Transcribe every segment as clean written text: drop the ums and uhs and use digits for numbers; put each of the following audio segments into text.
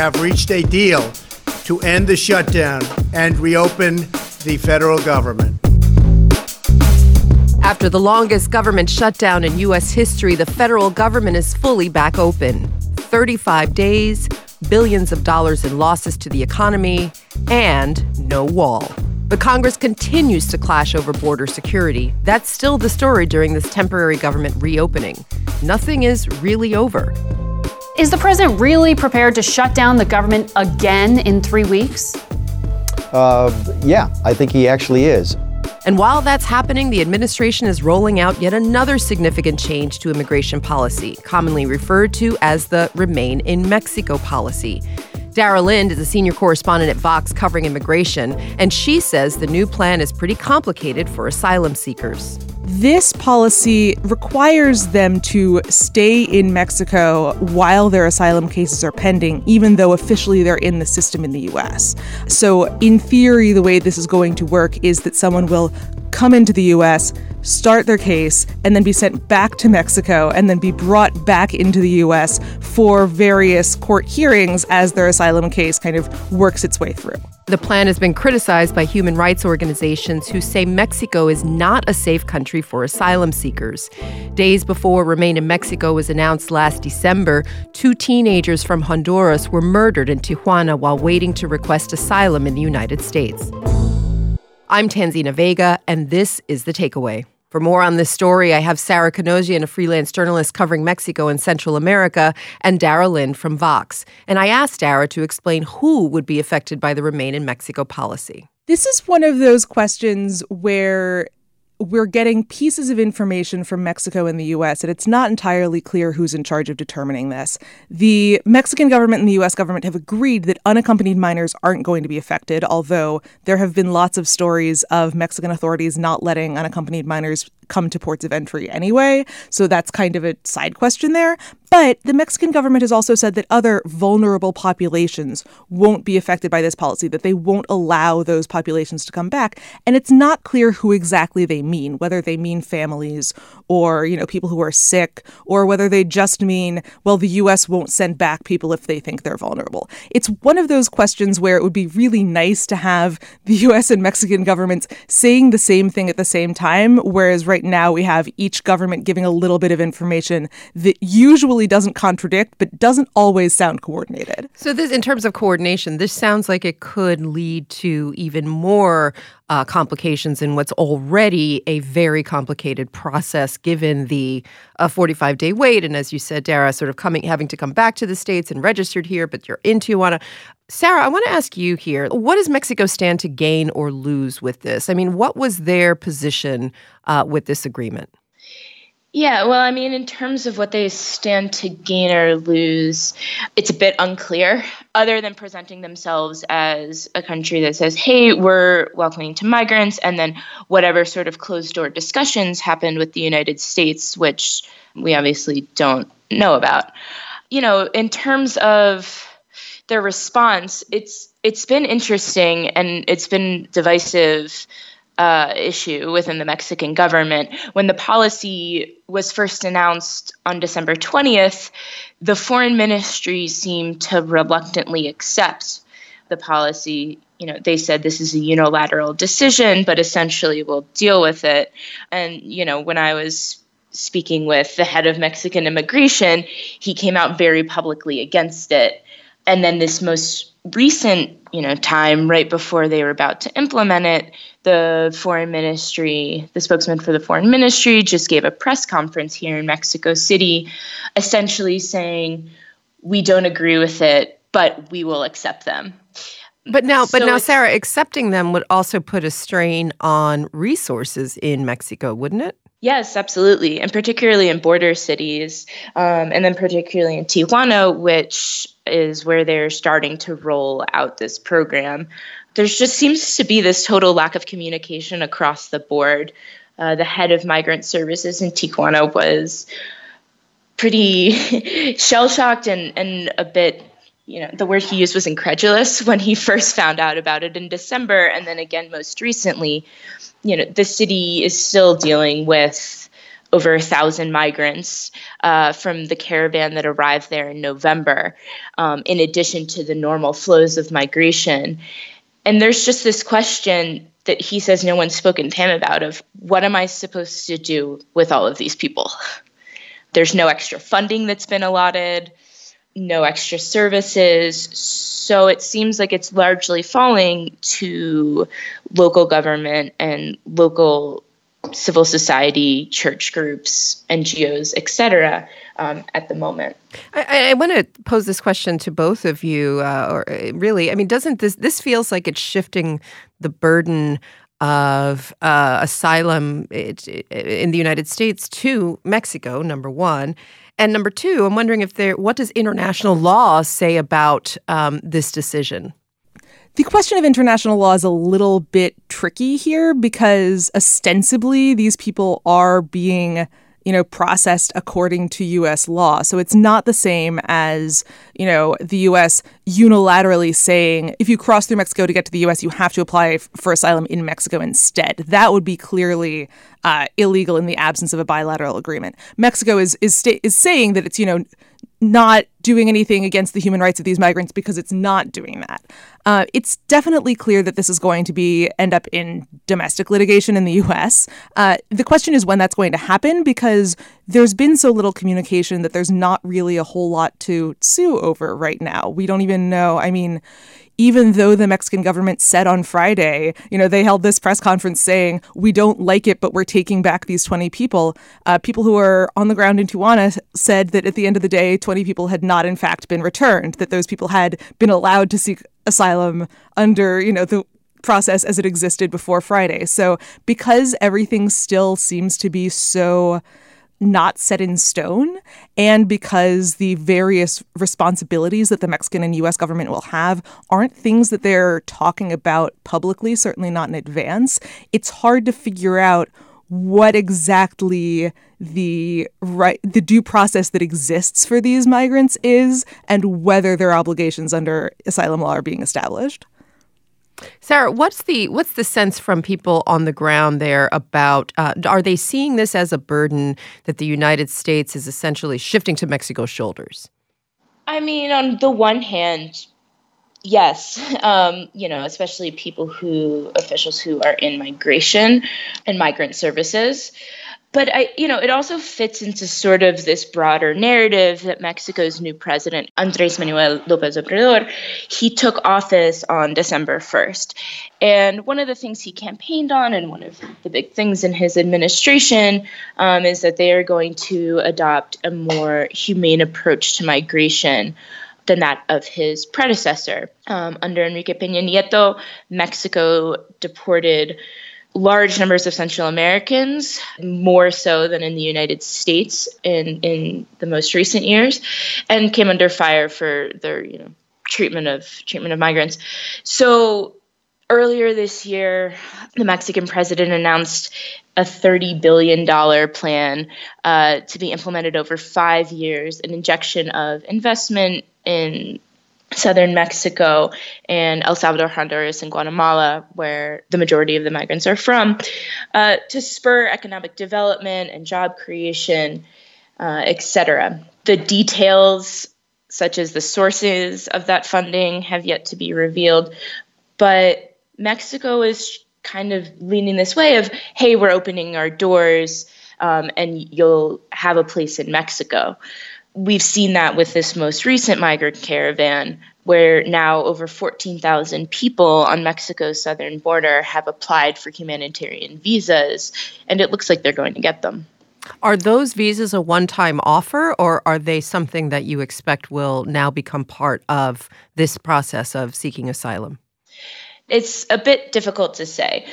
have reached a deal to end the shutdown and reopen the federal government. After the longest government shutdown in U.S. history, the federal government is fully back open. 35 days, billions of dollars in losses to the economy, and no wall. But Congress continues to clash over border security. That's still the story during this temporary government reopening. Nothing is really over. Is the president really prepared to shut down the government again in 3 weeks? Yeah, I think he actually is. And while that's happening, the administration is rolling out yet another significant change to immigration policy, commonly referred to as the Remain in Mexico policy. Dara Lind is a senior correspondent at Vox covering immigration, and she says the new plan is pretty complicated for asylum seekers. This policy requires them to stay in Mexico while their asylum cases are pending, even though officially they're in the system in the U.S. So in theory, the way this is going to work is that someone will come into the U.S., start their case, and then be sent back to Mexico, and then be brought back into the U.S. for various court hearings as their asylum case kind of works its way through. The plan has been criticized by human rights organizations who say Mexico is not a safe country for asylum seekers. Days before Remain in Mexico was announced last December, 2 teenagers from Honduras were murdered in Tijuana while waiting to request asylum in the United States. I'm Tanzina Vega, and this is The Takeaway. For more on this story, I have Sarah Kanozian, a freelance journalist covering Mexico and Central America, and Dara Lind from Vox. And I asked Dara to explain who would be affected by the Remain in Mexico policy. This is one of those questions where we're getting pieces of information from Mexico and the U.S., and it's not entirely clear who's in charge of determining this. The Mexican government and the U.S. government have agreed that unaccompanied minors aren't going to be affected, although there have been lots of stories of Mexican authorities not letting unaccompanied minors come to ports of entry anyway, so that's kind of a side question there. But the Mexican government has also said that other vulnerable populations won't be affected by this policy, that they won't allow those populations to come back. And it's not clear who exactly they mean, whether they mean families or, people who are sick, or whether they just mean, well, the U.S. won't send back people if they think they're vulnerable. It's one of those questions where it would be really nice to have the U.S. and Mexican governments saying the same thing at the same time, whereas right now we have each government giving a little bit of information that usually doesn't contradict, but doesn't always sound coordinated. So this, in terms of coordination, this sounds like it could lead to even more complications in what's already a very complicated process, given the 45-day wait. And as you said, Dara, sort of having to come back to the States and registered here, but you're in Tijuana. Sarah, I want to ask you here, what does Mexico stand to gain or lose with this? I mean, what was their position with this agreement? Yeah, well, I mean, in terms of what they stand to gain or lose, it's a bit unclear, other than presenting themselves as a country that says, hey, we're welcoming to migrants, and then whatever sort of closed-door discussions happened with the United States, which we obviously don't know about. In terms of their response, it's been interesting and it's been divisive issue within the Mexican government. When the policy was first announced on December 20th, the foreign ministry seemed to reluctantly accept the policy. They said this is a unilateral decision, but essentially we'll deal with it. And, when I was speaking with the head of Mexican immigration, he came out very publicly against it. And then this most recent, time right before they were about to implement it, the foreign ministry, the spokesman for the foreign ministry just gave a press conference here in Mexico City, essentially saying, we don't agree with it, but we will accept them. But now, Sarah, accepting them would also put a strain on resources in Mexico, wouldn't it? Yes, absolutely. And particularly in border cities, and then particularly in Tijuana, which is where they're starting to roll out this program. There just seems to be this total lack of communication across the board. The head of migrant services in Tijuana was pretty shell-shocked and a bit, the word he used was incredulous when he first found out about it in December. And then again, most recently, the city is still dealing with over 1,000 migrants from the caravan that arrived there in November, in addition to the normal flows of migration. And there's just this question that he says no one's spoken to him about of what am I supposed to do with all of these people? There's no extra funding that's been allotted, no extra services. So it seems like it's largely falling to local government and local civil society, church groups, NGOs, et cetera, at the moment. I want to pose this question to both of you. Doesn't this feels like it's shifting the burden of asylum in the United States to Mexico, number one. And number two, I'm wondering what does international law say about this decision? The question of international law is a little bit tricky here because ostensibly these people are being, processed according to U.S. law. So it's not the same as, the U.S. unilaterally saying, if you cross through Mexico to get to the U.S., you have to apply for asylum in Mexico instead. That would be clearly illegal in the absence of a bilateral agreement. Mexico is saying that it's, not doing anything against the human rights of these migrants because it's not doing that. It's definitely clear that this is going to end up in domestic litigation in the U.S. The question is when that's going to happen because there's been so little communication that there's not really a whole lot to sue over right now. We don't even know. Even though the Mexican government said on Friday, they held this press conference saying, we don't like it, but we're taking back these 20 people. People who are on the ground in Tijuana said that at the end of the day, 20 people had not in fact been returned, that those people had been allowed to seek asylum under, the process as it existed before Friday. So because everything still seems to be so not set in stone, and because the various responsibilities that the Mexican and U.S. government will have aren't things that they're talking about publicly, certainly not in advance, it's hard to figure out what exactly the due process that exists for these migrants is and whether their obligations under asylum law are being established. Sarah, what's the sense from people on the ground there about, are they seeing this as a burden that the United States is essentially shifting to Mexico's shoulders? On the one hand, yes, especially officials who are in migration and migrant services. But it also fits into sort of this broader narrative that Mexico's new president, Andrés Manuel López Obrador, he took office on December 1st. And one of the things he campaigned on, and one of the big things in his administration, is that they are going to adopt a more humane approach to migration than that of his predecessor. Under Enrique Peña Nieto, Mexico deported large numbers of Central Americans, more so than in the United States in the most recent years, and came under fire for their treatment of migrants. So earlier this year, the Mexican president announced a $30 billion plan to be implemented over 5 years, an injection of investment in southern Mexico and El Salvador, Honduras, and Guatemala, where the majority of the migrants are from, to spur economic development and job creation, etc. The details, such as the sources of that funding, have yet to be revealed. But Mexico is kind of leaning this way of, hey, we're opening our doors and you'll have a place in Mexico. We've seen that with this most recent migrant caravan, where now over 14,000 people on Mexico's southern border have applied for humanitarian visas, and it looks like they're going to get them. Are those visas a one-time offer, or are they something that you expect will now become part of this process of seeking asylum? It's a bit difficult to say.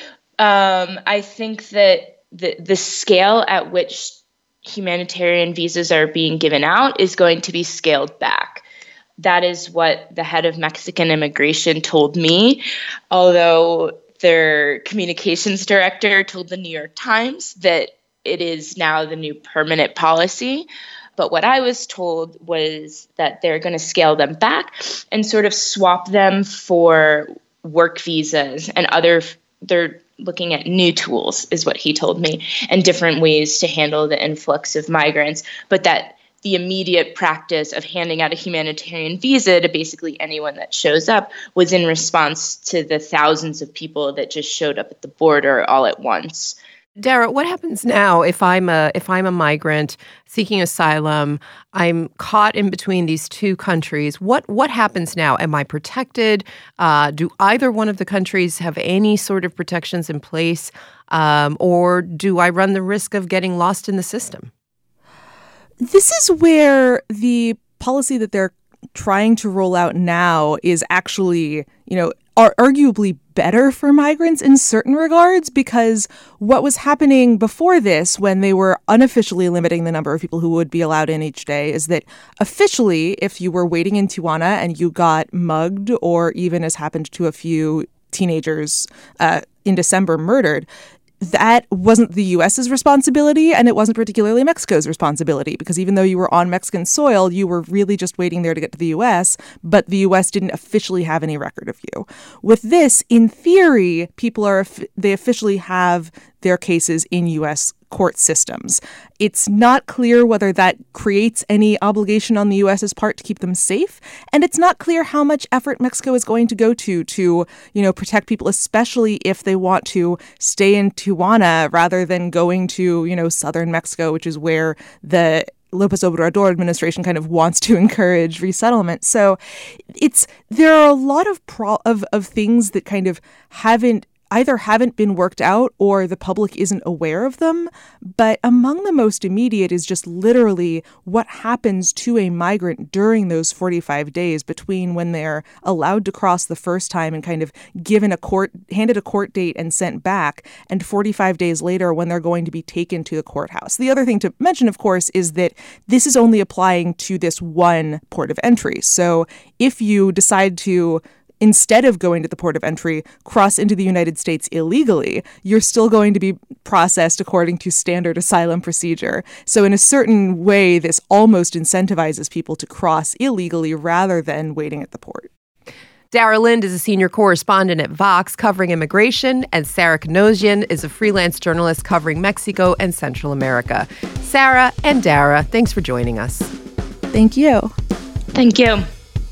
I think that the scale at which humanitarian visas are being given out is going to be scaled back. That is what the head of Mexican immigration told me, although their communications director told the New York Times that it is now the new permanent policy. But what I was told was that they're going to scale them back and sort of swap them for work visas and other, they're looking at new tools, is what he told me, and different ways to handle the influx of migrants, but that the immediate practice of handing out a humanitarian visa to basically anyone that shows up was in response to the thousands of people that just showed up at the border all at once. Dara, what happens now if I'm a migrant seeking asylum? I'm caught in between these two countries. What happens now? Am I protected? Do either one of the countries have any sort of protections in place, or do I run the risk of getting lost in the system? This is where the policy that they're trying to roll out now is actually, are arguably better for migrants in certain regards, because what was happening before this, when they were unofficially limiting the number of people who would be allowed in each day, is that officially, if you were waiting in Tijuana and you got mugged, or even, as happened to a few teenagers in December, murdered, that wasn't the U.S.'s responsibility, and it wasn't particularly Mexico's responsibility, because even though you were on Mexican soil, you were really just waiting there to get to the U.S., but the U.S. didn't officially have any record of you. With this, in theory, they officially have their cases in U.S. court systems. It's not clear whether that creates any obligation on the U.S.'s part to keep them safe, and it's not clear how much effort Mexico is going to go to protect people, especially if they want to stay in Tijuana rather than going to, southern Mexico, which is where the López Obrador administration kind of wants to encourage resettlement. So there are a lot of things that kind of haven't been worked out, or the public isn't aware of them. But among the most immediate is just literally what happens to a migrant during those 45 days between when they're allowed to cross the first time and kind of handed a court date and sent back, and 45 days later when they're going to be taken to the courthouse. The other thing to mention, of course, is that this is only applying to this one port of entry. So if you decide to, instead of going to the port of entry, cross into the United States illegally, you're still going to be processed according to standard asylum procedure. So in a certain way, this almost incentivizes people to cross illegally rather than waiting at the port. Dara Lind is a senior correspondent at Vox covering immigration, and Sarah Kanosian is a freelance journalist covering Mexico and Central America. Sarah and Dara, thanks for joining us. Thank you. Thank you.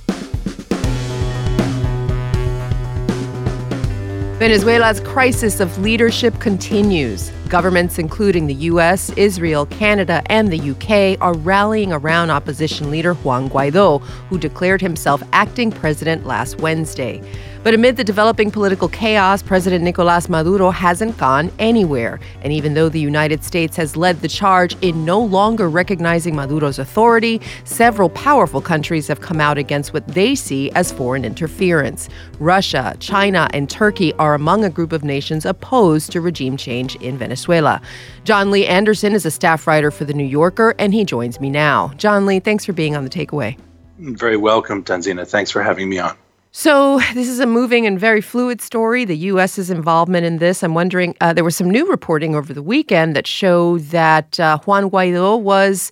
Venezuela's crisis of leadership continues. Governments including the U.S., Israel, Canada, and the U.K. are rallying around opposition leader Juan Guaidó, who declared himself acting president last Wednesday. But amid the developing political chaos, President Nicolás Maduro hasn't gone anywhere. And even though the United States has led the charge in no longer recognizing Maduro's authority, several powerful countries have come out against what they see as foreign interference. Russia, China, and Turkey are among a group of nations opposed to regime change in Venezuela. John Lee Anderson is a staff writer for The New Yorker, and he joins me now. John Lee, thanks for being on The Takeaway. Very welcome, Tanzina. Thanks for having me on. So this is a moving and very fluid story, the U.S.'s involvement in this. I'm wondering, there was some new reporting over the weekend that showed that Juan Guaidó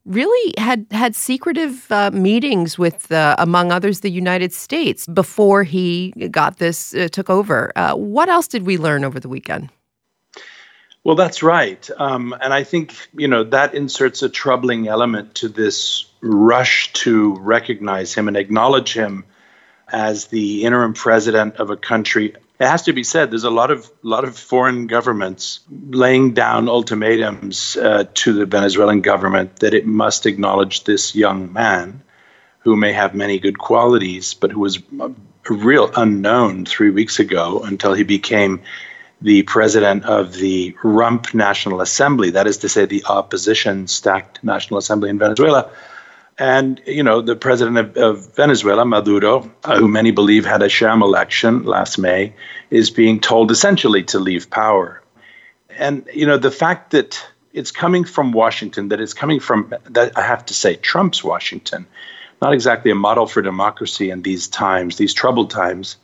had secretive meetings with, among others, the United States before he got this, took over. What else did we learn over the weekend? Well, that's right. And I think, that inserts a troubling element to this rush to recognize him and acknowledge him as the interim president of a country. It has to be said, there's a lot of foreign governments laying down ultimatums to the Venezuelan government that it must acknowledge this young man who may have many good qualities, but who was a real unknown 3 weeks ago until he became the president of the Rump National Assembly, that is to say, the opposition-stacked National Assembly in Venezuela. And, the president of Venezuela, Maduro, who many believe had a sham election last May, is being told essentially to leave power. And, the fact that it's coming from Washington, that it's coming from, that I have to say, Trump's Washington, not exactly a model for democracy in these times, these troubled times,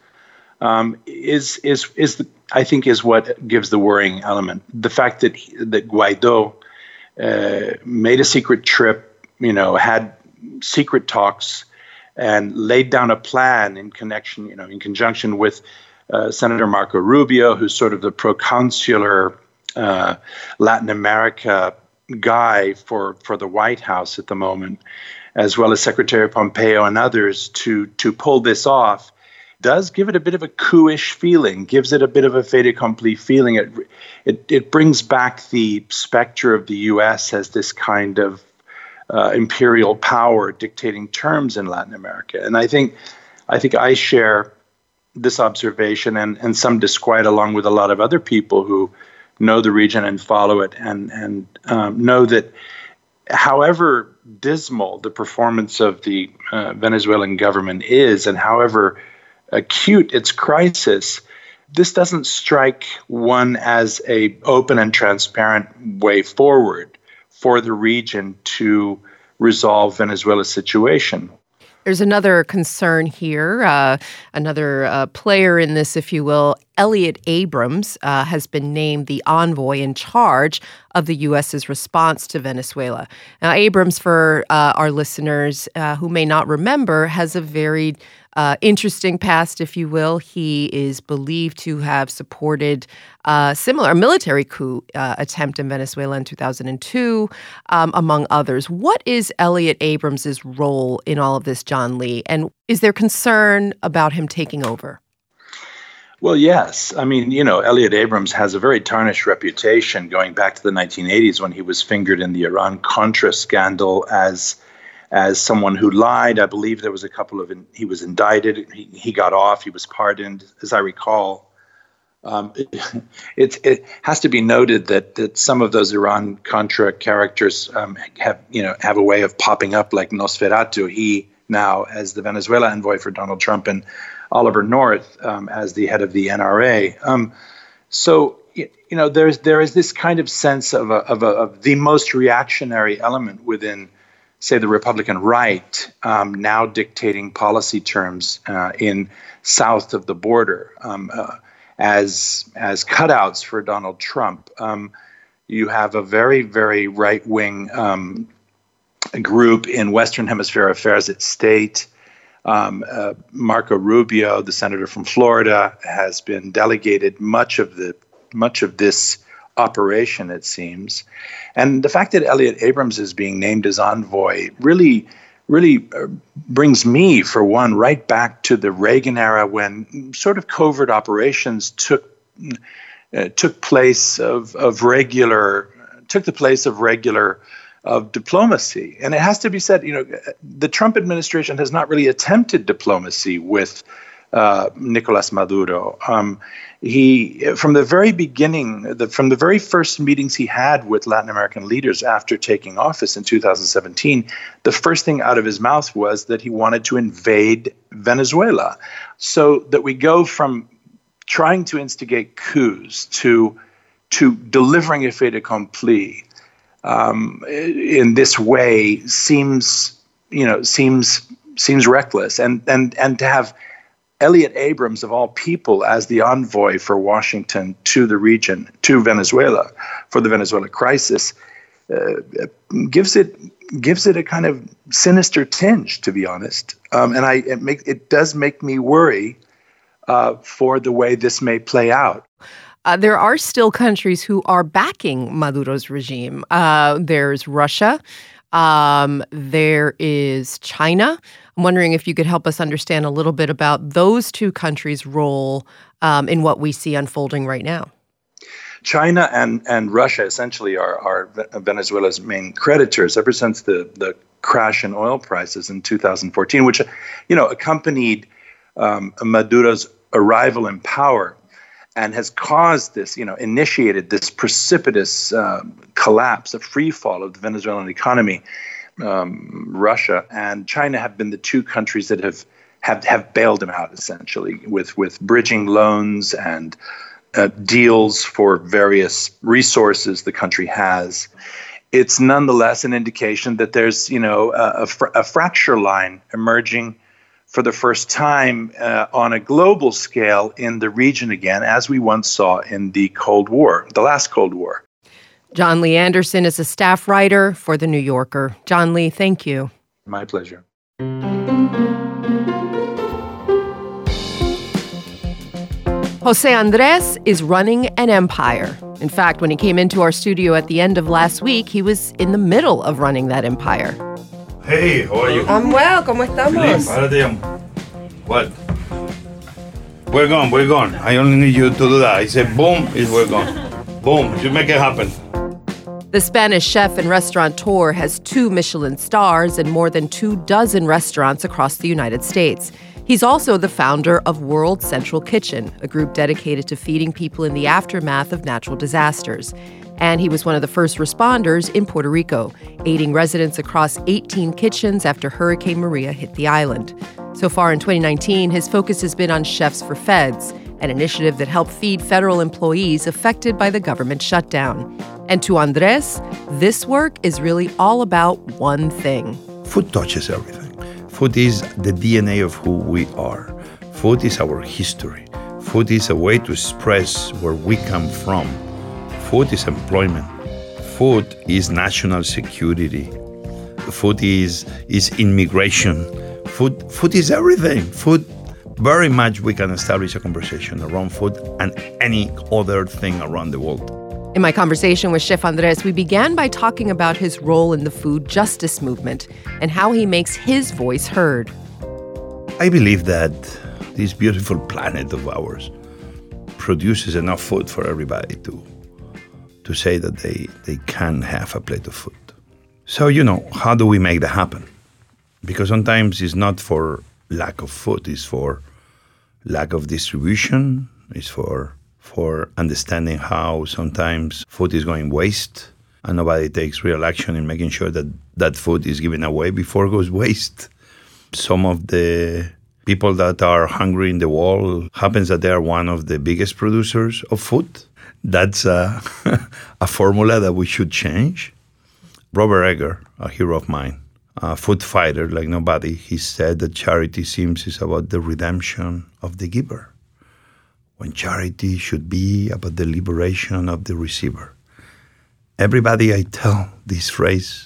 I think is what gives the worrying element. The fact that Guaidó made a secret trip, had secret talks and laid down a plan in conjunction with Senator Marco Rubio, who's sort of the proconsular Latin America guy for the White House at the moment, as well as Secretary Pompeo and others, to pull this off, does give it a bit of a coup-ish feeling, gives it a bit of a fait accompli feeling. It brings back the specter of the U.S. as this kind of imperial power dictating terms in Latin America. And I think I share this observation and some disquiet, along with a lot of other people who know the region and follow it, and know that however dismal the performance of the Venezuelan government is, and however acute its crisis, this doesn't strike one as a open and transparent way forward for the region to resolve Venezuela's situation. There's another concern here, another player in this, if you will. Elliott Abrams has been named the envoy in charge of the U.S.'s response to Venezuela. Now, Abrams, for our listeners who may not remember, has a very interesting past, if you will. He is believed to have supported a military coup attempt in Venezuela in 2002, among others. What is Elliott Abrams' role in all of this, John Lee? And is there concern about him taking over? Well, yes. I mean, Elliott Abrams has a very tarnished reputation going back to the 1980s when he was fingered in the Iran-Contra scandal as someone who lied. I believe there was he was indicted, he got off, he was pardoned, as I recall. It has to be noted that some of those Iran-Contra characters have a way of popping up like Nosferatu. He now as the Venezuela envoy for Donald Trump, and Oliver North as the head of the NRA. So there is this kind of sense of the most reactionary element within, say, the Republican right, now dictating policy terms in south of the border as cutouts for Donald Trump. You have a very, very right-wing group in Western Hemisphere affairs at state. Marco Rubio, the senator from Florida, has been delegated much of this operation, it seems. And the fact that Elliott Abrams is being named as envoy really brings me, for one, right back to the Reagan era, when sort of covert operations took the place of regular diplomacy. And it has to be said, the Trump administration has not really attempted diplomacy with Nicolas Maduro. He, from the very beginning, from the very first meetings he had with Latin American leaders after taking office in 2017, the first thing out of his mouth was that he wanted to invade Venezuela. So that we go from trying to instigate coups to delivering a fait accompli in this way seems reckless, and to have Elliott Abrams, of all people, as the envoy for Washington to the region, to Venezuela, for the Venezuela crisis, gives it a kind of sinister tinge, to be honest. And it does make me worry for the way this may play out. There are still countries who are backing Maduro's regime. There's Russia. There is China. I'm wondering if you could help us understand a little bit about those two countries' role in what we see unfolding right now. China and Russia essentially are Venezuela's main creditors ever since the crash in oil prices in 2014, which accompanied Maduro's arrival in power and has caused this, initiated this precipitous collapse, a free fall of the Venezuelan economy. Russia and China have been the two countries that have bailed him out, essentially, with bridging loans and deals for various resources the country has. It's nonetheless an indication that there's, a fracture line emerging for the first time on a global scale in the region again, as we once saw in the Cold War, the last Cold War. John Lee Anderson is a staff writer for The New Yorker. John Lee, thank you. My pleasure. Jose Andres is running an empire. In fact, when he came into our studio at the end of last week, he was in the middle of running that empire. Hey, how are you? I'm well. ¿Cómo estamos? What? We're gone. I only need you to do that. I said boom, we're gone. Boom, you make it happen. The Spanish chef and restaurateur has 2 Michelin stars and more than 24 restaurants across the United States. He's also the founder of World Central Kitchen, a group dedicated to feeding people in the aftermath of natural disasters. And he was one of the first responders in Puerto Rico, aiding residents across 18 kitchens after Hurricane Maria hit the island. So far in 2019, his focus has been on Chefs for Feds, an initiative that helped feed federal employees affected by the government shutdown. And to Andres, this work is really all about one thing. Food touches everything. Food is the DNA of who we are. Food is our history. Food is a way to express where we come from. Food is employment. Food is national security. Food is immigration. Food is everything. Food, very much we can establish a conversation around food and any other thing around the world. In my conversation with Chef Andres, we began by talking about his role in the food justice movement and how he makes his voice heard. I believe that this beautiful planet of ours produces enough food for everybody to say that they can have a plate of food. So, how do we make that happen? Because sometimes it's not for lack of food, it's for lack of distribution, it's for understanding how sometimes food is going waste and nobody takes real action in making sure that that food is given away before it goes waste. Some of the people that are hungry in the world happens that they are one of the biggest producers of food. That's a formula that we should change. Robert Egger, a hero of mine, a food fighter like nobody, he said that charity seems is about the redemption of the giver, when charity should be about the liberation of the receiver. Everybody I tell this phrase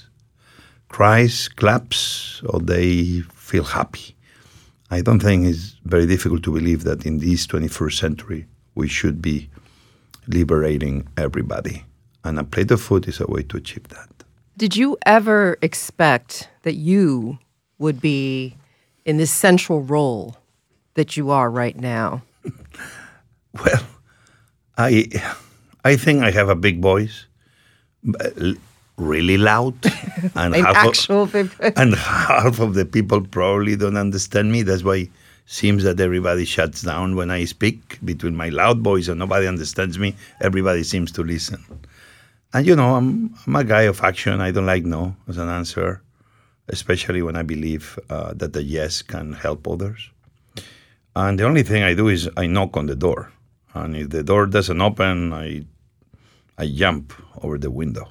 cries, claps, or they feel happy. I don't think it's very difficult to believe that in this 21st century, we should be liberating everybody. And a plate of food is a way to achieve that. Did you ever expect that you would be in this central role that you are right now? Well, I think I have a big voice, really loud, and half of the people probably don't understand me. That's why it seems that everybody shuts down when I speak. Between my loud voice and nobody understands me, everybody seems to listen. And I'm a guy of action. I don't like no as an answer, especially when I believe that the yes can help others. And the only thing I do is I knock on the door. And if the door doesn't open, I jump over the window.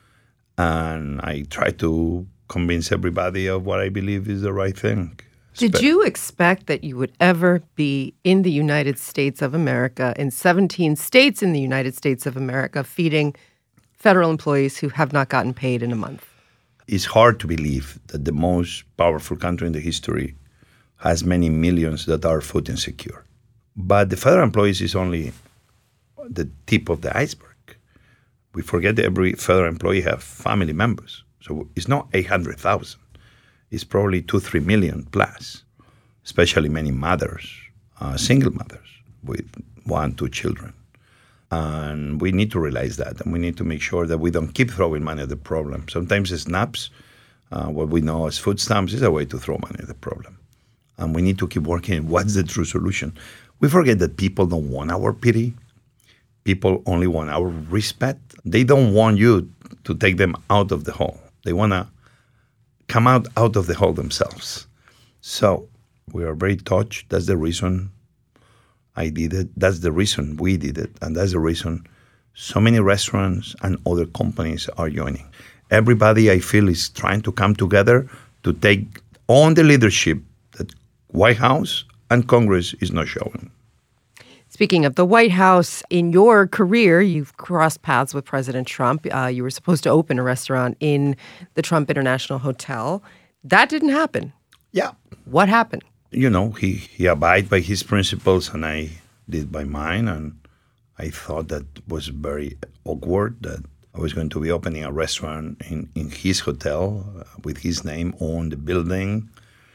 And I try to convince everybody of what I believe is the right thing. Did you expect that you would ever be in the United States of America, in 17 states in the United States of America, feeding federal employees who have not gotten paid in a month? It's hard to believe that the most powerful country in the history has many millions that are food insecure. But the federal employees is only the tip of the iceberg. We forget that every federal employee have family members. So it's not 800,000. It's probably 2-3 million plus, especially many mothers, single mothers with 1-2 children. And we need to realize that, and we need to make sure that we don't keep throwing money at the problem. Sometimes SNAPs, what we know as food stamps, is a way to throw money at the problem. And we need to keep working. What's the true solution? We forget that people don't want our pity. People only want our respect. They don't want you to take them out of the hole. They want to come out of the hole themselves. So we are very touched. That's the reason I did it. That's the reason we did it. And that's the reason so many restaurants and other companies are joining. Everybody, I feel, is trying to come together to take on the leadership that White House and Congress is not showing. Speaking of the White House, in your career, you've crossed paths with President Trump. You were supposed to open a restaurant in the Trump International Hotel. That didn't happen. Yeah. What happened? He abided by his principles, and I did by mine, and I thought that was very awkward that I was going to be opening a restaurant in his hotel with his name on the building.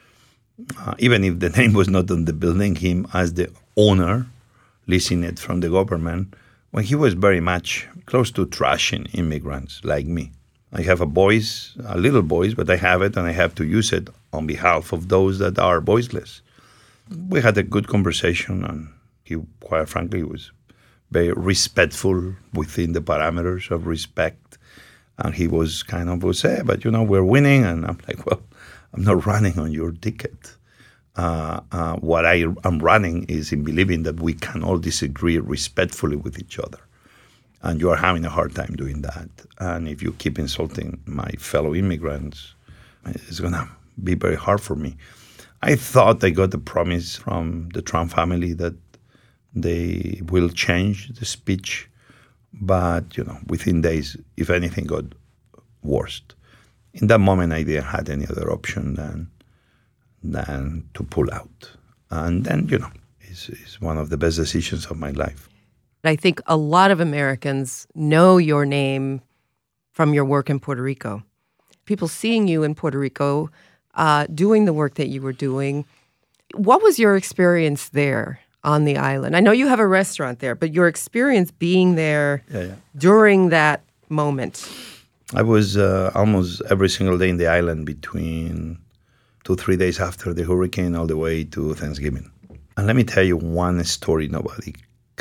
Even if the name was not on the building, him as the owner, leasing it from the government, when he was very much close to trashing immigrants like me. I have a little voice, but I have it and I have to use it on behalf of those that are voiceless. We had a good conversation, and he, quite frankly, was very respectful within the parameters of respect. And he was kind of but we're winning. And I'm like, well, I'm not running on your ticket. What I'm running is in believing that we can all disagree respectfully with each other. And you are having a hard time doing that. And if you keep insulting my fellow immigrants, it's going to be very hard for me. I thought I got the promise from the Trump family that they will change the speech. But, within days, if anything, got worse. In that moment, I didn't have any other option than to pull out. And then, it's one of the best decisions of my life. I think a lot of Americans know your name from your work in Puerto Rico. People seeing you in Puerto Rico, doing the work that you were doing. What was your experience there on the island? I know you have a restaurant there, but your experience being there during that moment. I was almost every single day in the island between 2-3 days after the hurricane all the way to Thanksgiving. And let me tell you one story nobody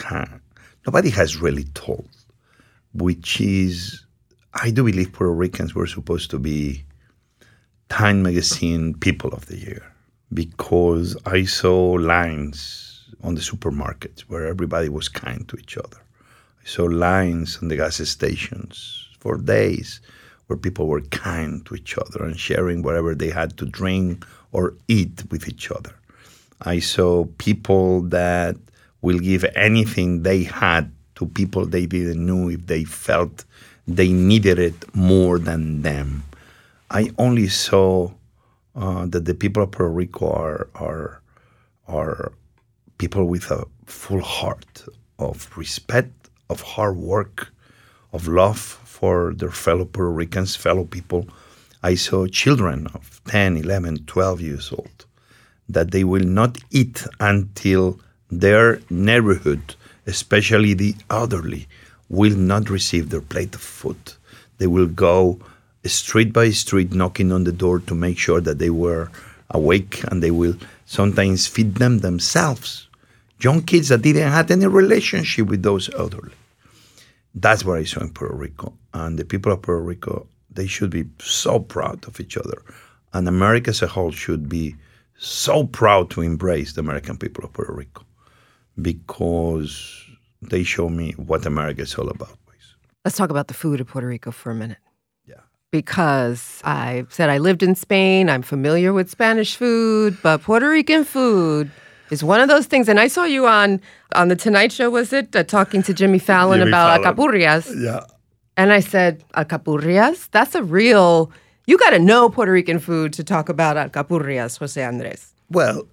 has really told, which is, I do believe Puerto Ricans were supposed to be Time Magazine People of the Year, because I saw lines on the supermarkets where everybody was kind to each other. I saw lines on the gas stations for days where people were kind to each other and sharing whatever they had to drink or eat with each other. I saw people that will give anything they had to people they didn't know if they felt they needed it more than them. I only saw that the people of Puerto Rico are people with a full heart of respect, of hard work, of love for their fellow Puerto Ricans, fellow people. I saw children of 10, 11, 12 years old that they will not eat until their neighborhood, especially the elderly, will not receive their plate of food. They will go street by street knocking on the door to make sure that they were awake, and they will sometimes feed them themselves. Young kids that didn't have any relationship with those elderly. That's what I saw in Puerto Rico. And the people of Puerto Rico, they should be so proud of each other. And America as a whole should be so proud to embrace the American people of Puerto Rico, because they show me what America is all about. Let's talk about the food of Puerto Rico for a minute. Yeah. Because I said I lived in Spain. I'm familiar with Spanish food, but Puerto Rican food is one of those things. And I saw you on The Tonight Show, was it? Talking to Jimmy Fallon about alcapurrias. Yeah. And I said, alcapurrias? That's a real... You got to know Puerto Rican food to talk about alcapurrias, Jose Andres. Well,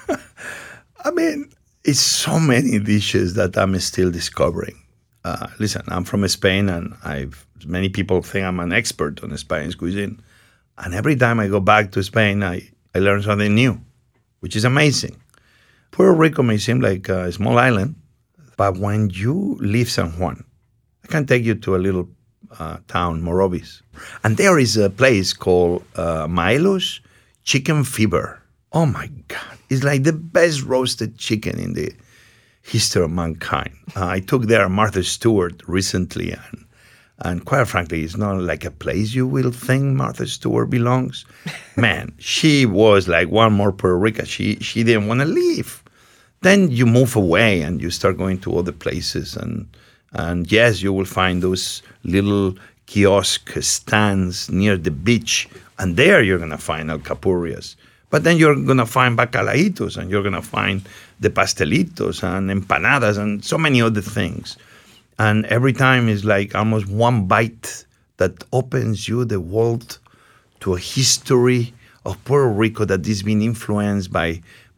I mean, it's so many dishes that I'm still discovering. Listen, I'm from Spain, and many people think I'm an expert on Spanish cuisine. And every time I go back to Spain, I learn something new, which is amazing. Puerto Rico may seem like a small island, but when you leave San Juan, I can take you to a little town, Morovis. And there is a place called Maelo's Chicken Fever. Oh, my God. It's like the best roasted chicken in the history of mankind. I took there Martha Stewart recently, and quite frankly, it's not like a place you will think Martha Stewart belongs. Man, she was like one more Puerto Rican. She didn't want to leave. Then you move away and you start going to other places, and yes, you will find those little kiosk stands near the beach, and there you're going to find alcapurrias. But then you're going to find bacalaitos, and you're going to find the pastelitos and empanadas and so many other things. And every time is like almost one bite that opens you the world to a history of Puerto Rico that is being influenced by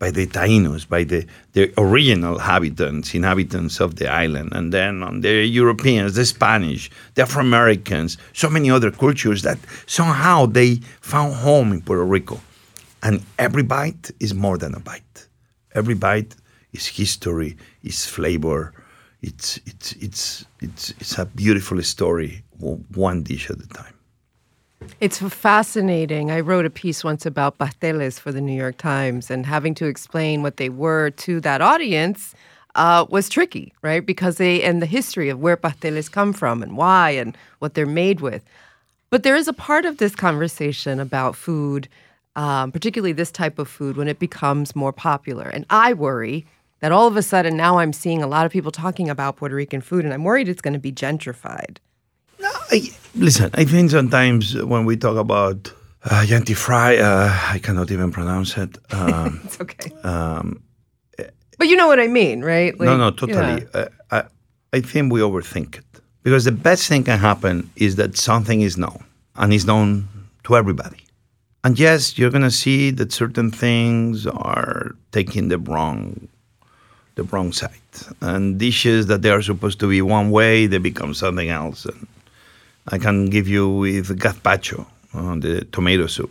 the Taínos, by the original inhabitants of the island, and then on the Europeans, the Spanish, the Afro-Americans, so many other cultures that somehow they found home in Puerto Rico. And every bite is more than a bite. Every bite is history, is flavor. It's a beautiful story, one dish at a time. It's fascinating. I wrote a piece once about pasteles for the New York Times, and having to explain what they were to that audience was tricky, right? Because and the history of where pasteles come from and why and what they're made with. But there is a part of this conversation about food, particularly this type of food, when it becomes more popular. And I worry that all of a sudden now I'm seeing a lot of people talking about Puerto Rican food, and I'm worried it's going to be gentrified. No, listen, I think sometimes when we talk about Yanti Fry, I cannot even pronounce it. It's okay. But you know what I mean, right? Like, no, totally. Yeah. I think we overthink it. Because the best thing can happen is that something is known, and is known to everybody. And yes, you're going to see that certain things are taking the wrong side. And dishes that they are supposed to be one way, they become something else. And I can give you with gazpacho, the tomato soup.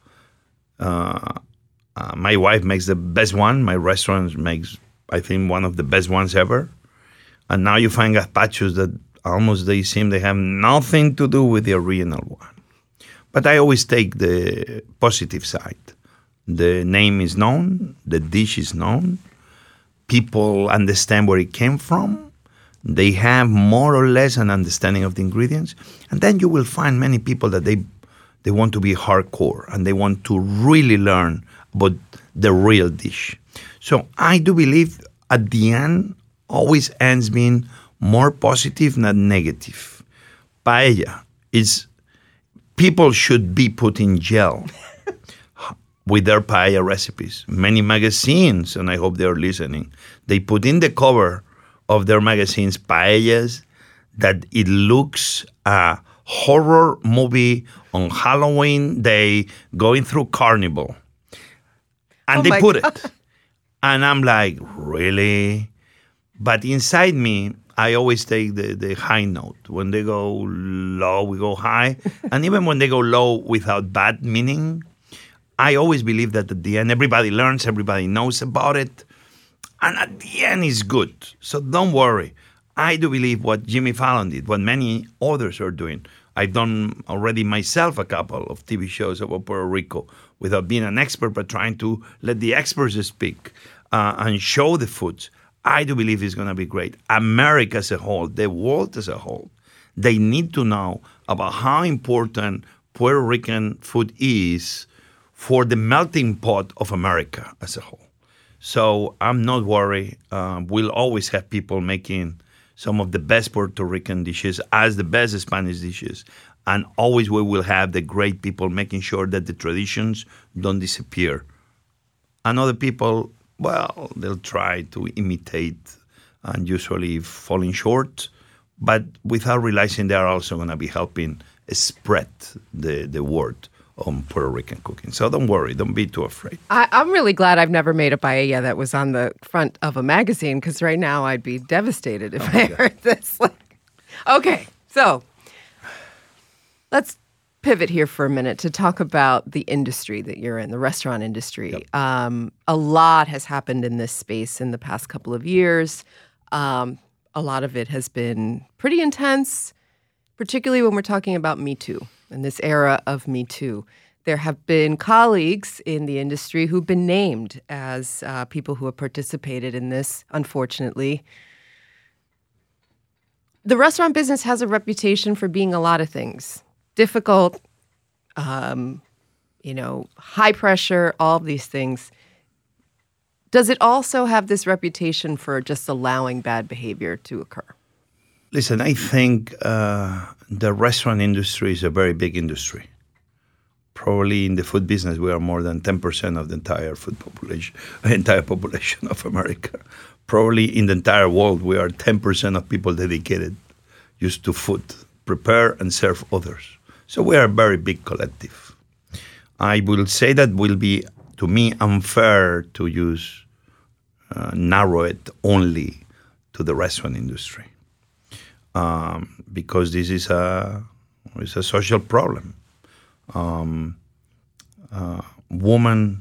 My wife makes the best one. My restaurant makes, I think, one of the best ones ever. And now you find gazpachos that almost they have nothing to do with the original one. But I always take the positive side. The name is known, the dish is known, people understand where it came from, they have more or less an understanding of the ingredients, and then you will find many people that they want to be hardcore and they want to really learn about the real dish. So I do believe at the end always ends being more positive than negative. Paella is... People should be put in jail with their paella recipes. Many magazines, and I hope they're listening, they put in the cover of their magazines paellas that it looks a horror movie on Halloween day going through Carnival. And they put it. And I'm like, really? But inside me, I always take the high note. When they go low, we go high. And even when they go low without bad meaning, I always believe that at the end, everybody learns, everybody knows about it. And at the end, it's good. So don't worry. I do believe what Jimmy Fallon did, what many others are doing. I've done already myself a couple of TV shows about Puerto Rico without being an expert, but trying to let the experts speak and show the foods. I do believe it's going to be great. America as a whole, the world as a whole, they need to know about how important Puerto Rican food is for the melting pot of America as a whole. So I'm not worried. We'll always have people making some of the best Puerto Rican dishes as the best Spanish dishes. And always we will have the great people making sure that the traditions don't disappear. And other people, well, they'll try to imitate and usually falling short, but without realizing they are also going to be helping spread the word on Puerto Rican cooking. So don't worry. Don't be too afraid. I'm really glad I've never made a paella that was on the front of a magazine, because right now I'd be devastated if I heard this. Okay, so let's pivot here for a minute to talk about the industry that you're in, the restaurant industry. Yep. A lot has happened in this space in the past couple of years. A lot of it has been pretty intense, particularly when we're talking about Me Too and this era of Me Too. There have been colleagues in the industry who've been named as people who have participated in this, unfortunately. The restaurant business has a reputation for being a lot of things. Difficult, high pressure, all of these things. Does it also have this reputation for just allowing bad behavior to occur? Listen, I think the restaurant industry is a very big industry. Probably in the food business, we are more than 10% of the entire population of America. Probably in the entire world, we are 10% of people dedicated just to food, prepare and serve others. So we are a very big collective. I will say that we'll be to me, unfair to narrow it only to the restaurant industry, because this is a social problem. Women,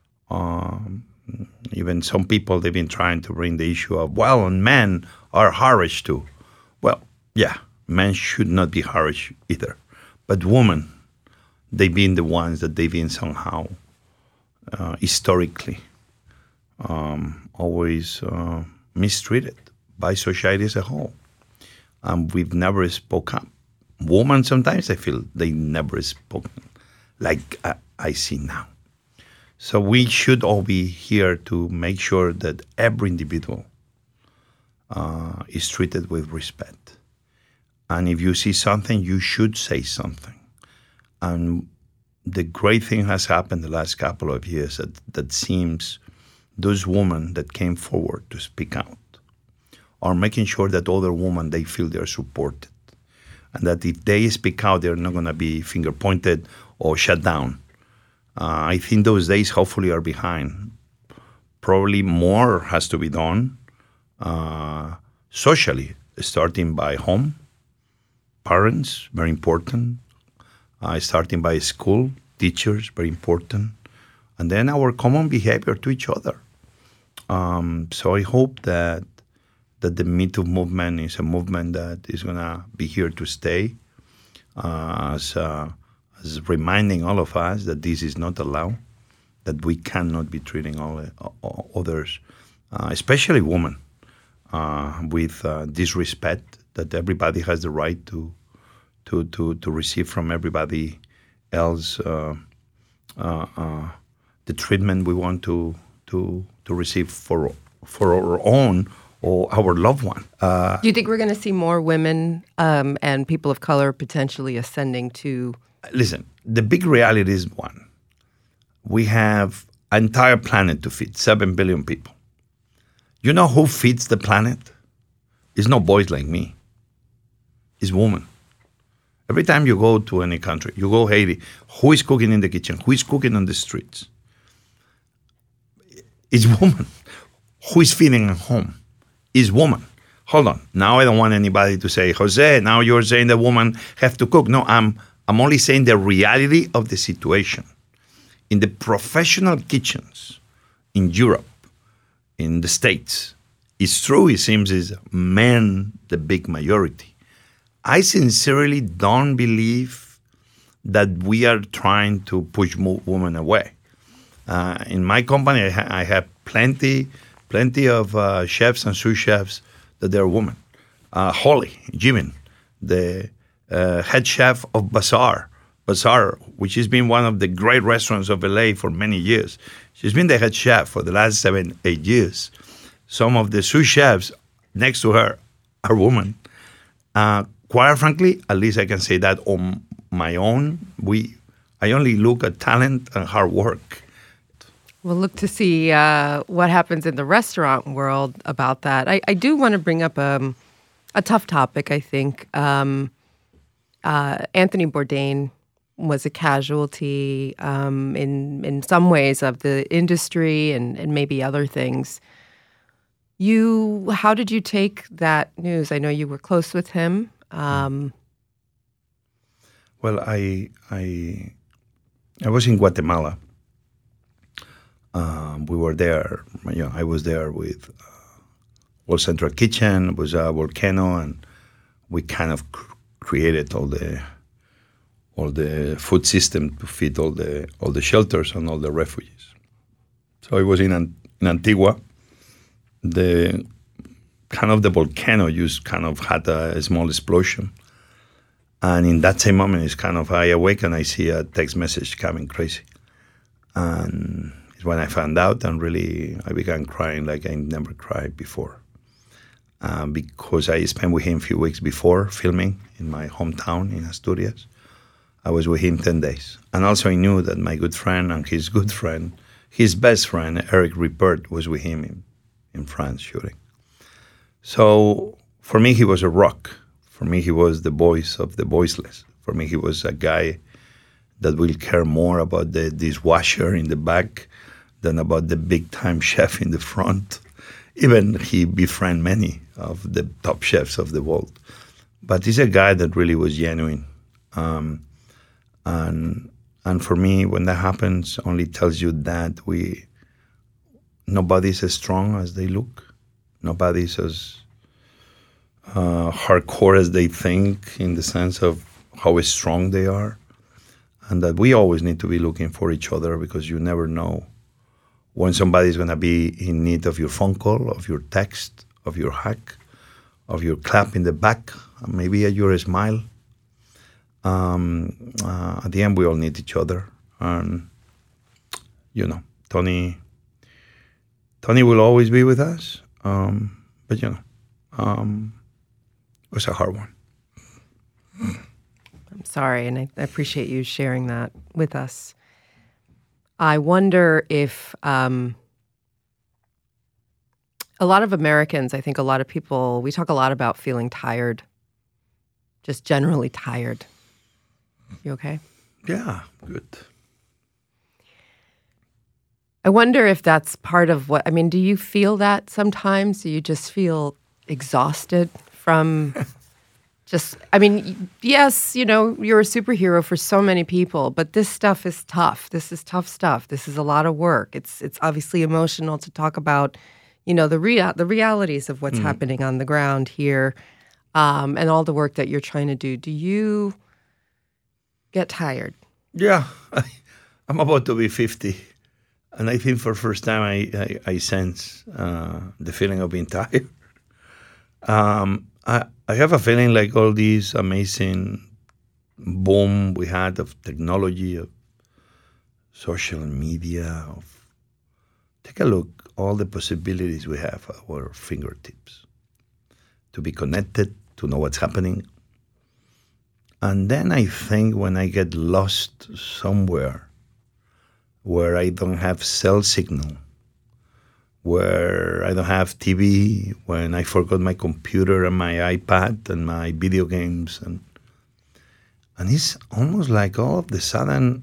even some people, they've been trying to bring the issue of, well, and men are harassed too. Well, yeah, men should not be harassed either. But women, they've been the ones that they've been somehow, historically, always mistreated by society as a whole. We've never spoke up. Women, sometimes I feel they never spoken like I see now. So we should all be here to make sure that every individual is treated with respect. And if you see something, you should say something. And the great thing has happened the last couple of years that seems those women that came forward to speak out are making sure that other women, they feel they're supported. And that if they speak out, they're not going to be finger pointed or shut down. I think those days hopefully are behind. Probably more has to be done socially, starting by home, parents, very important, starting by school, teachers, very important, and then our common behavior to each other. So I hope that the Me Too movement is a movement that is going to be here to stay, as reminding all of us that this is not allowed, that we cannot be treating all others, especially women, with disrespect, that everybody has the right to receive from everybody else the treatment we want to receive for our own or our loved one. Do you think we're going to see more women and people of color potentially ascending to? Listen, the big reality is one. We have an entire planet to feed, 7 billion people. You know who feeds the planet? It's not boys like me. It's women. Every time you go to any country, you go Haiti, who is cooking in the kitchen? Who is cooking on the streets? It's woman. Who is feeding at home? Is woman. Hold on. Now I don't want anybody to say, Jose, now you're saying that women have to cook. No, I'm only saying the reality of the situation. In the professional kitchens in Europe, in the States, it's true, it seems, is men the big majority. I sincerely don't believe that we are trying to push women away. In my company, I have plenty of chefs and sous chefs that they're women. Holly Jimin, the head chef of Bazaar, which has been one of the great restaurants of LA for many years. She's been the head chef for the last 7-8 years. Some of the sous chefs next to her are women. Quite frankly, at least I can say that on my own, I only look at talent and hard work. We'll look to see what happens in the restaurant world about that. I do want to bring up a tough topic, I think. Anthony Bourdain was a casualty in some ways of the industry and maybe other things. How did you take that news? I know you were close with him. Well, I was in Guatemala. We were there. I was there with World Central Kitchen. It was a volcano, and we kind of created all the food system to feed all the shelters and all the refugees. So I was in Antigua. The volcano just kind of had a small explosion. And in that same moment, it's kind of, I awake and I see a text message coming crazy. And it's when I found out, and really I began crying like I never cried before. Because I spent with him a few weeks before filming in my hometown in Asturias. I was with him 10 days. And also I knew that my good friend and his good friend, his best friend, Eric Ripert, was with him in France shooting. So for me, he was a rock. For me, he was the voice of the voiceless. For me, he was a guy that will care more about the dishwasher in the back than about the big-time chef in the front. Even he befriended many of the top chefs of the world. But he's a guy that really was genuine. And for me, when that happens, only tells you that nobody's as strong as they look. Nobody's as hardcore as they think, in the sense of how strong they are. And that we always need to be looking for each other, because you never know when somebody's going to be in need of your phone call, of your text, of your hug, of your clap in the back, maybe at your smile. At the end, we all need each other. And, Tony will always be with us. But, it was a hard one. I'm sorry, and I appreciate you sharing that with us. I wonder if a lot of Americans, I think a lot of people, we talk a lot about feeling tired, just generally tired. You okay? Yeah, good. I wonder if that's part of what, do you feel that sometimes? Do you just feel exhausted from yes, you're a superhero for so many people, but this stuff is tough. This is tough stuff. This is a lot of work. It's obviously emotional to talk about, the realities of what's happening on the ground here, and all the work that you're trying to do. Do you get tired? Yeah, I'm about to be 50, and I think for the first time I sense the feeling of being tired. I have a feeling like all these amazing boom we had of technology, of social media, take a look, all the possibilities we have at our fingertips to be connected, to know what's happening. And then I think when I get lost somewhere where I don't have cell signal, where I don't have TV, when I forgot my computer and my iPad and my video games, and it's almost like all of a sudden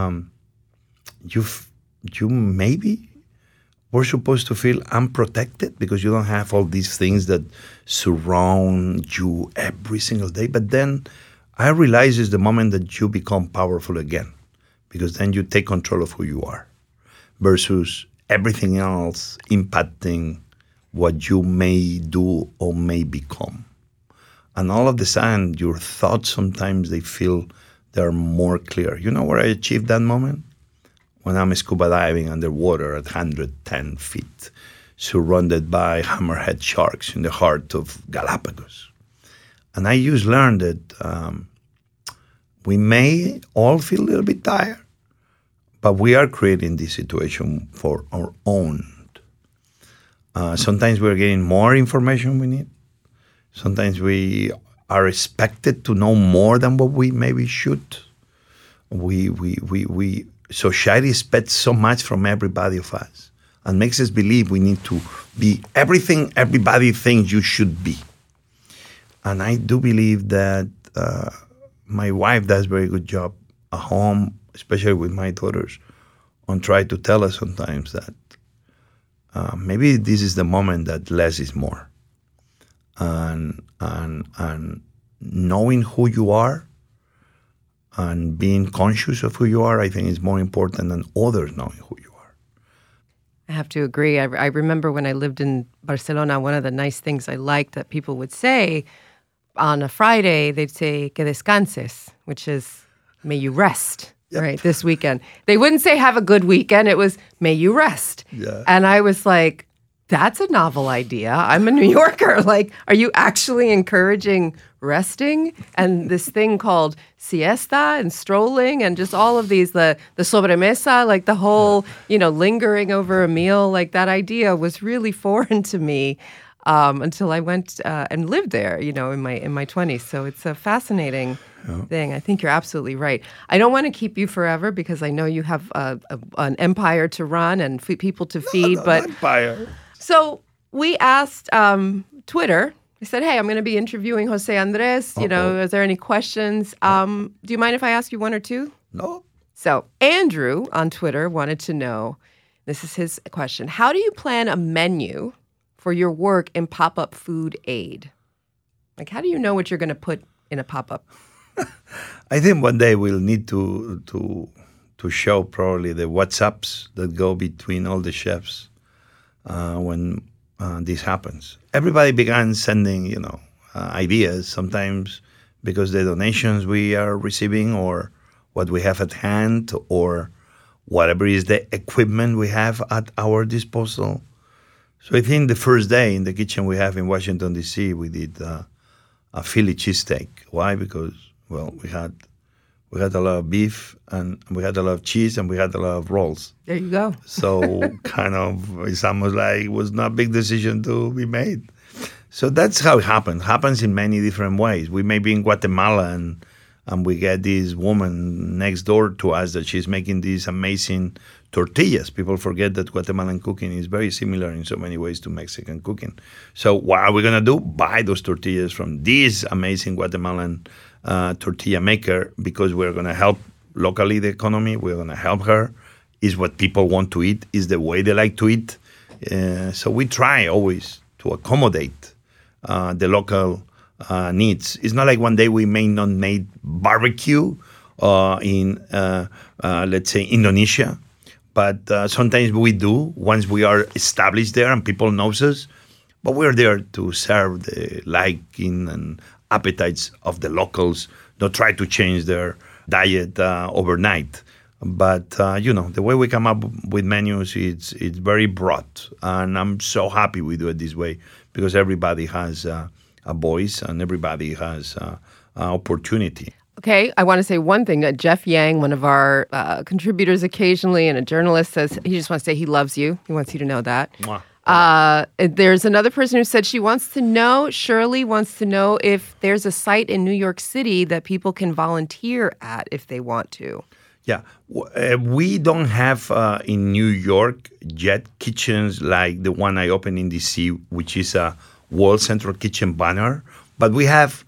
you maybe were supposed to feel unprotected because you don't have all these things that surround you every single day. But then I realize it's the moment that you become powerful again, because then you take control of who you are versus everything else impacting what you may do or may become. And all of a sudden, your thoughts sometimes they feel they're more clear. You know where I achieved that moment? When I'm scuba diving underwater at 110 feet, surrounded by hammerhead sharks in the heart of Galapagos. And I learned that we may all feel a little bit tired, but we are creating this situation for our own. Sometimes we're getting more information we need. Sometimes we are expected to know more than what we maybe should. Society expects so much from everybody of us and makes us believe we need to be everything everybody thinks you should be. And I do believe that my wife does a very good job at home, especially with my daughters, on trying to tell us sometimes that maybe this is the moment that less is more. And knowing who you are and being conscious of who you are, I think is more important than others knowing who you are. I have to agree. I remember when I lived in Barcelona, one of the nice things I liked that people would say on a Friday, they'd say, que descanses, which is, may you rest, right, this weekend. They wouldn't say, have a good weekend. It was, may you rest. Yeah. And I was like, that's a novel idea. I'm a New Yorker. Like, are you actually encouraging resting? And this thing called siesta and strolling and just all of these, the sobremesa, like the whole, lingering over a meal, like that idea was really foreign to me until I went and lived there, in my 20s. So it's a fascinating thing. I think you're absolutely right. I don't want to keep you forever because I know you have an empire to run and people to feed. But empire. So we asked Twitter, I said, hey, I'm going to be interviewing Jose Andres. You know, is there any questions? Do you mind if I ask you one or two? No. So Andrew on Twitter wanted to know, this is his question, how do you plan a menu for your work in pop-up food aid? Like, how do you know what you're going to put in a pop-up? I think one day we'll need to show probably the WhatsApps that go between all the chefs when this happens. Everybody began sending, ideas, sometimes because the donations we are receiving or what we have at hand or whatever is the equipment we have at our disposal. So I think the first day in the kitchen we have in Washington, D.C., we did a Philly cheesesteak. Why? Because, well, we had a lot of beef and we had a lot of cheese and we had a lot of rolls. There you go. So it's almost like it was not a big decision to be made. So that's how it happens. It happens in many different ways. We may be in Guatemala and we get this woman next door to us that she's making these amazing tortillas. People forget that Guatemalan cooking is very similar in so many ways to Mexican cooking. So what are we going to do? Buy those tortillas from this amazing Guatemalan tortilla maker because we're going to help locally the economy. We're going to help her. Is what people want to eat. Is the way they like to eat. So we try always to accommodate the local needs. It's not like one day we may not make barbecue in, let's say, Indonesia. But sometimes we do once we are established there and people knows us. But we're there to serve the liking and appetites of the locals, not try to change their diet overnight. But, the way we come up with menus, it's very broad. And I'm so happy we do it this way because everybody has a voice and everybody has opportunity. Okay, I want to say one thing. Jeff Yang, one of our contributors occasionally and a journalist, says he just wants to say he loves you. He wants you to know that. There's another person who said Shirley wants to know if there's a site in New York City that people can volunteer at if they want to. Yeah, we don't have in New York yet kitchens like the one I opened in D.C., which is a World Central Kitchen banner. But we have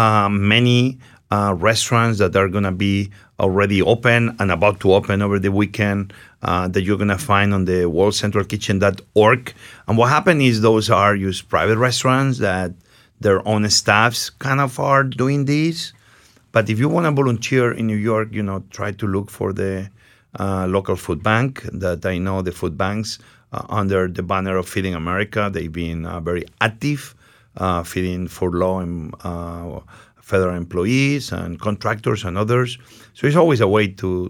many restaurants that are going to be already open and about to open over the weekend that you're going to find on the worldcentralkitchen.org. And what happened is those are just private restaurants that their own staffs kind of are doing this. But if you want to volunteer in New York, try to look for the local food bank that I know the food banks under the banner of Feeding America. They've been very active, feeding furloughed federal employees and contractors and others. So it's always a way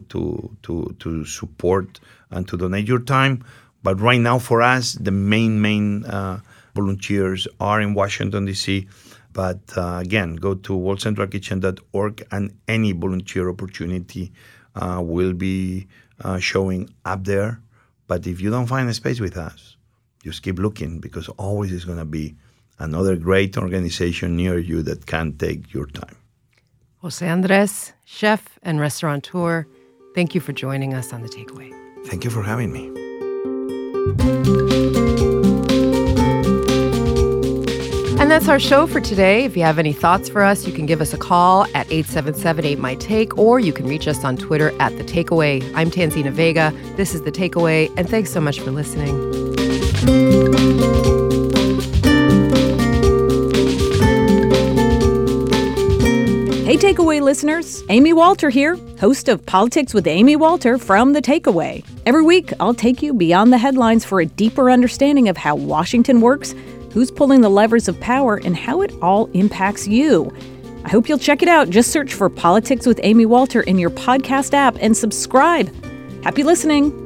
to support and to donate your time. But right now for us, the main volunteers are in Washington, D.C., But again, go to worldcentralkitchen.org and any volunteer opportunity will be showing up there. But if you don't find a space with us, just keep looking because always is going to be another great organization near you that can take your time. Jose Andres, chef and restaurateur, thank you for joining us on The Takeaway. Thank you for having me. And that's our show for today. If you have any thoughts for us, you can give us a call at 877-8MIGHT-TAKE, or you can reach us on Twitter at The Takeaway. I'm Tanzina Vega. This is The Takeaway, and thanks so much for listening. Hey, Takeaway listeners. Amy Walter here, host of Politics with Amy Walter from The Takeaway. Every week, I'll take you beyond the headlines for a deeper understanding of how Washington works, who's pulling the levers of power, and how it all impacts you. I hope you'll check it out. Just search for Politics with Amy Walter in your podcast app and subscribe. Happy listening.